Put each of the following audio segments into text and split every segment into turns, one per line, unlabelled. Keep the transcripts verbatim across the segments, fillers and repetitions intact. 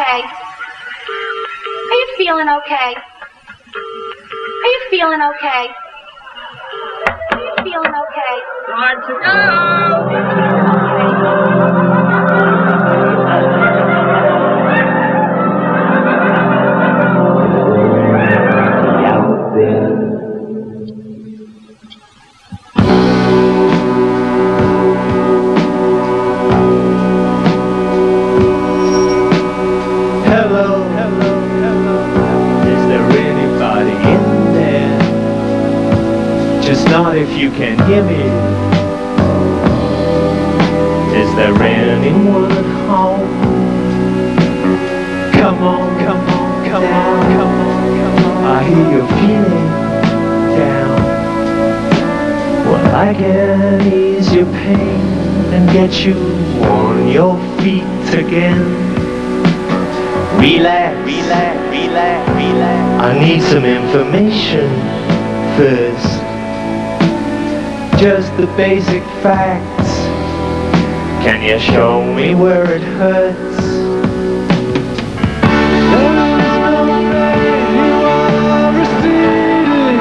okay? Are you feeling okay? Are you feeling okay? Are you feeling okay?
Time to go!
Not if you can hear me. Is there anyone at home? Come on, come on, come on, come on, come on. I hear you're feeling down. Well, I can ease your pain and get you on your feet again. Relax, relax, relax, relax. I need some information first. Just the basic facts. Can you show me where it hurts? There is no pain, you are receding.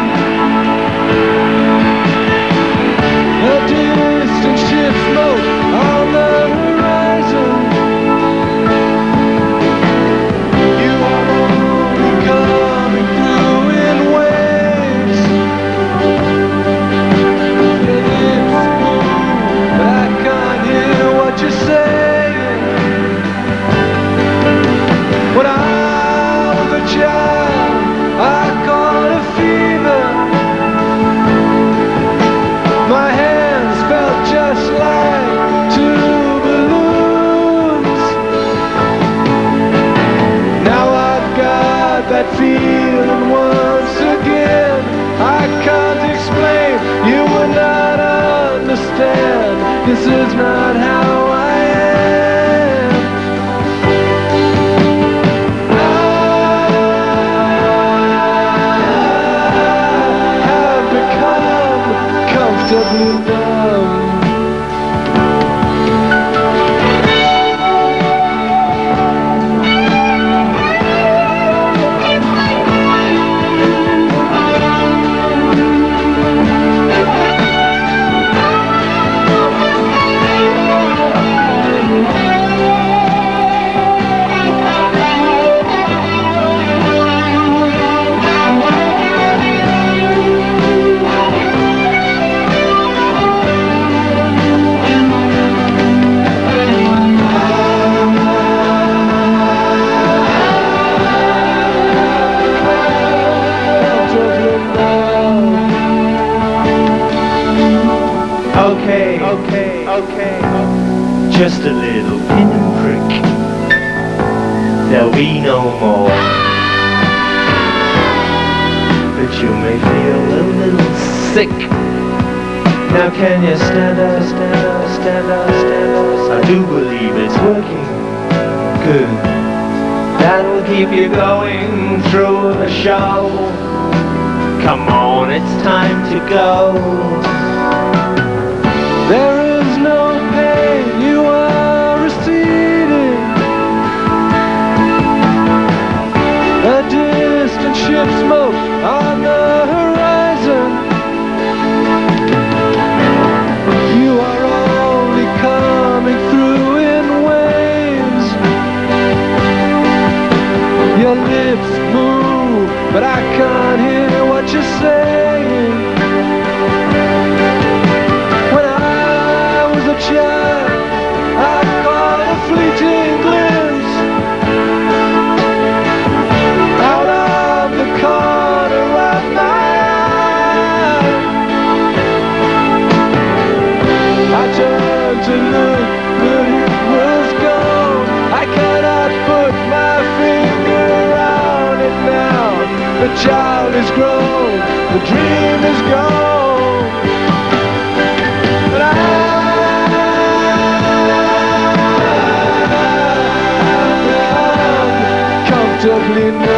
A distant ship smoke on the horizon. You are only coming through in waves. You're saying when I was a child, I caught a fever. My hands felt just like two balloons. Now I've got that feeling once again. I can't explain, you would not understand. This is not how I comfortably numb. Okay, okay, okay, just a little pinprick. There'll be no more. But you may feel a little sick. Now can you stand up, stand up, stand up, stand up? I do believe it's working good. That'll keep you going through the show. Come on, it's time to go. There is no pain, you are receding. A distant ship smoke on the horizon. You are only coming through in waves. Your lips move, but I can't hear what you're saying. Child, I caught a fleeting glimpse out of the corner of my eye. I turned to look, but it was gone. I cannot put my finger on it now. The child is grown, the dream is gone. But I comfortably